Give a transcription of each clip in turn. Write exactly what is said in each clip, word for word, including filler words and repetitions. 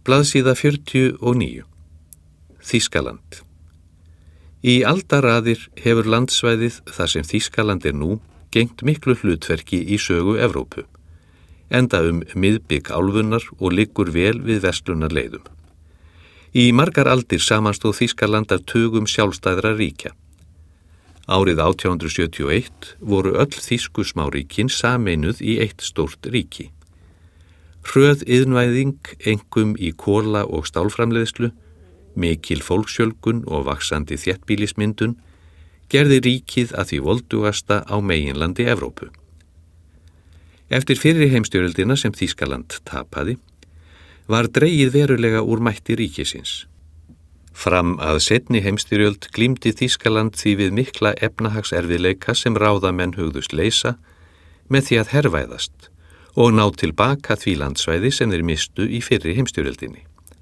Blaðsíða fjörutíu og níu. Þýskaland. Í aldaraðir hefur landsvæðið þar sem Þýskaland er nú gegnt miklu hlutverki í sögu Evrópu, enda um miðbik álfunnar og liggur vel við verslunarleiðum. Í margar aldir samanstóð Þýskaland af tugum sjálfstæðra ríkja. Árið átján hundrað sjötíu og eitt voru öll þýsku smáríkin sameinuð í eitt stórt ríki. Hröð iðnvæðing, einkum í kola- og stálframleiðslu, mikil fólksfjölgun og vaxandi þéttbýlismyndun gerði ríkið að því voldugasta á meginlandi Evrópu. Eftir fyrri heimsstyrjöldina sem Þýskaland tapaði, var dregið verulega úr mætti ríkisins. Fram að seinni heimsstyrjöld glímdi Þýskaland því við mikla efnahagserfiðleika sem ráðamenn hugðust leysa með því að hervæðast og ná tilbaka því landsvæði sem þeir mistu í fyrri heimsstyrjöldinni.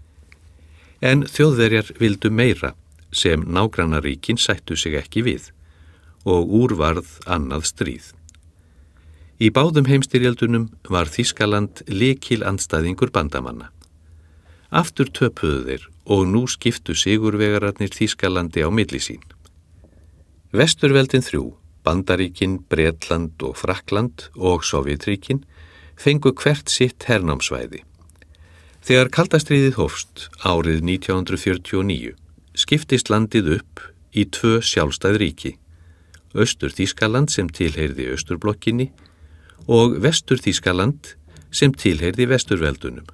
En Þjóðverjar vildu meira sem nágrannaríkin sættu sig ekki við og úr varð annað stríð. Í báðum heimsstyrjöldunum var Þýskaland lykil andstæðingur bandamanna. Aftur töpuðu þeir og nú skiptu sigurvegararnir Þýskalandi á milli sín. Vesturveldin þrjú, Bandaríkin, Bretland og Frakkland og Sovétríkin fengu hvert sitt hernámsvæði. Þegar kaldastríðið hófst árið nítján hundrað fjörutíu og níu skiptist landið upp í tvö sjálfstæð ríki, Austur-Þýskaland sem tilheyrði Austurblokkinni og Vestur-Þýskaland sem tilheyrði Vesturveldunum.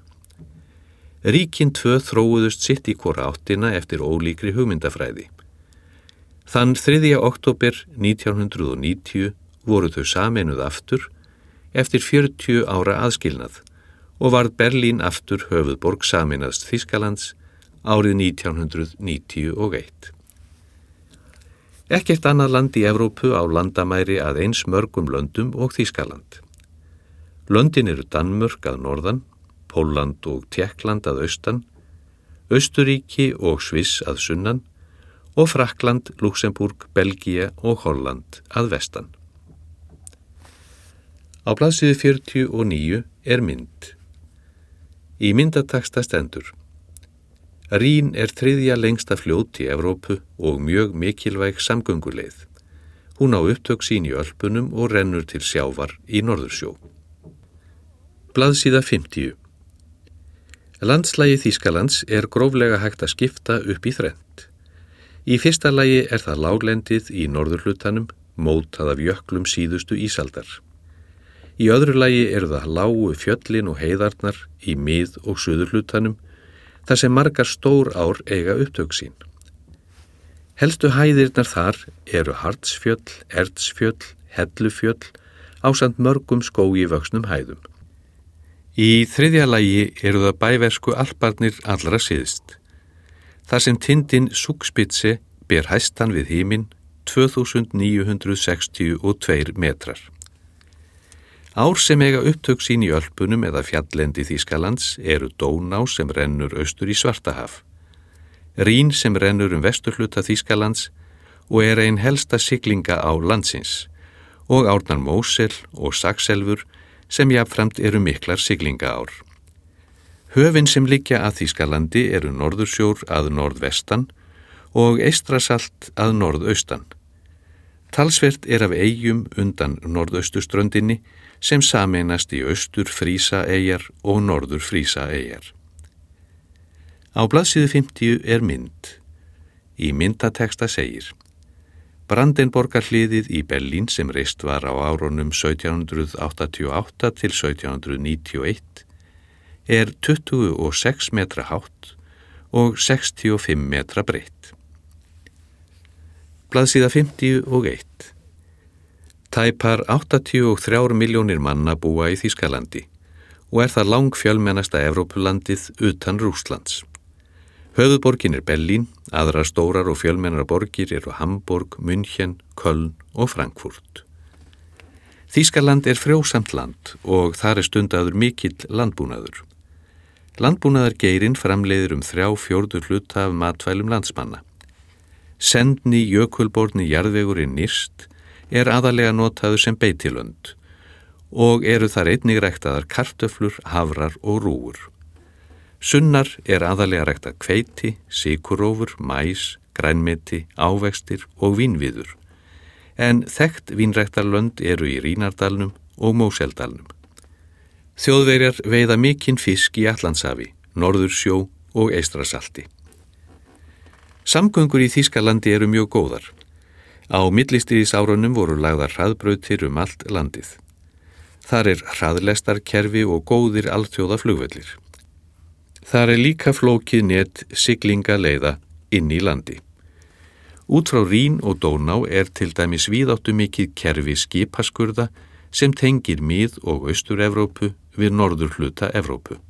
Ríkin tvö þróuðust sitt í hvora áttina eftir ólíkri hugmyndafræði. Þann þriðja október nítján hundrað níutíu voru þau sameinuð aftur eftir fjörutíu ára aðskilnað og varð Berlín aftur höfuðborg sameinaðs Þýskalands árið nítján hundrað níutíu og eitt. Ekkert annað land í Evrópu á landamæri að eins mörgum löndum og Þýskaland. Löndin eru Danmörk að norðan, Pólland og Tékkland að austan, Austurríki og Sviss að sunnan og Frakkland, Luxemburg, Belgía og Holland að vestan. Á blaðsíðu fjörutíu og níu er mynd. Í myndataksta stendur: Rín er þriðja lengsta fljót í Evrópu og mjög mikilvæg samgönguleið. Hún á upptök sín í Ölpunum og rennur til sjávar í Norðursjó. Blaðsíða fimmtíu. Landslagi Þýskalands er gróflega hægt að skipta upp í þrennt. Í fyrsta lagi er það láglendið í norðurhlutanum, mótað af jöklum síðustu ísaldar. Í öðru lagi eru það lágu fjöllin og heiðarnar í mið- og suðurhlutanum, þar sem margar stór ár eiga upptök sín. Helstu hæðirnar þar eru Hardsfjöll, Erdsfjöll, Hellufjöll, ásamt mörgum skógi vöxnum hæðum. Í þriðja lagi eru það bæversku Alparnir allra syðst. Þar sem tindin Zugspitze ber hæstan við himinn tvö þúsund níu hundruð sextíu og tveir metrar. Ár sem eiga upptök sín í Ölpunum eða fjalllendi Þýskalands eru Dóná sem rennur austur í Svartahaf, Rín sem rennur um vesturhluta Þýskalands og er ein helsta siglinga á landsins, og árnar Mósel og Saxelfur sem jafnframt eru miklar siglingaár. Höfin sem liggja að Þýskalandi eru Norðursjór að norðvestan og Eystrasalt að norðaustan. Talsvert er af eyjum undan norðausturströndinni sem sameinast í Austur-Frísa-eyjar og Norður-Frísa-eyjar. Á blaðsíðu fimmtíu er mynd. Í myndateksta segir: Brandenborgarhliðið í Berlín sem reist var á árunum sautján hundrað áttatíu og átta til sautján hundruð níutíu og eitt er tuttugu og sex metra hátt og sextíu og fimm metra breitt. Blaðsíða fimmtíu og eitt. Tæpar áttatíu og þrjár milljónir manna búa í Þýskalandi og er það langfjölmennasta Evrópulandið utan Rússlands. Höfuðborgin er Berlín, aðrar stórar og fjölmennar borgir eru Hamborg, München, Köln og Frankfurt. Þýskaland er frjósamt land og þar er stundaður mikill landbúnaður. Landbúnaðargeirinn framleiðir um þrjá fjórðu hluta af matvælum landsmanna. Sendni jökulborni jarðvegurinn Nyrst er aðalega notaður sem beitilönd og eru þar einnig ræktaðar kartöflur, hafrar og rúgur. Sunnar er aðalega ræktað hveiti, sykurrófur, mæs, grænmeti, ávextir og vínviður, en þekkt vínræktarlönd eru í Rínardalnum og Móseldalnum. Þjóðverjar veiða mikinn fisk í Atlantshafi, Norðursjó og Eystrasalti. Samgöngur í Þýskalandi eru mjög góðar. Á millistríðisárunum voru lagðar hraðbrautir um allt landið. Þar er hraðlestarkerfi og góðir alþjóða flugvellir. Þar er líka flókið net siglingaleiða inn í landi. Út frá Rín og Dóná er til dæmis víðáttu mikið kerfi skipaskurða sem tengir mið- og austur-Evrópu við norðurhluta Evrópu.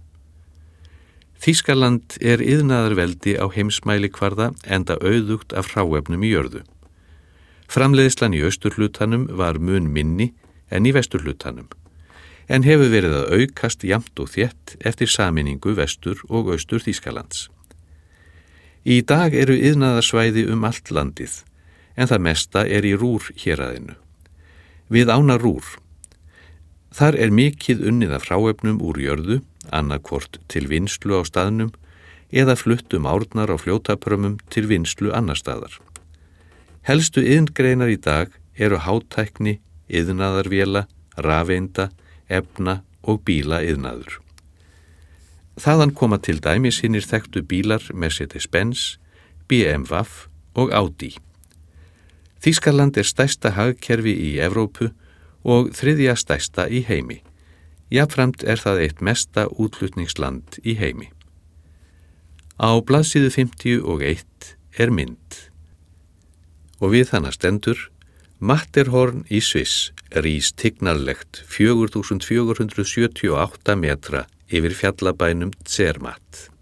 Þýskaland er iðnaðarveldi á heimsmælikvarða enda auðugt af hráefnum í jörðu. Framleiðslan í austurhlutanum var mun minni en í vesturhlutanum, en hefur verið að aukast jafnt og þétt eftir sameiningu vestur og austur Þýskalands. Í dag eru iðnaðarsvæði um allt landið, en það mesta er í Rúr héraðinu. Við ána Rúr. Þar er mikið unnið af hráefnum úr jörðu, annarkvort til vinnslu á staðnum eða fluttum árnar á fljótaprömmum til vinnslu annar staðar. Helstu iðngreinar í dag eru hátækni, iðnaðarvéla, rafeinda, efna og bíla iðnaður. Þaðan koma til dæmis hinnir þekktu bílar Mercedes-Benz, B M W og Audi. Þýskaland er stærsta hagkerfi í Evrópu og þriðja stærsta í heimi. Jafnframt er það eitt mesta útflutningsland í heimi. Á blaðsíðu fimmtíu og eitt er mynd. Og við hana stendur: Matterhorn í Sviss rís tignarlegt fjögur þúsund fjögur hundruð sjötíu og átta metra yfir fjallabænum Zermatt.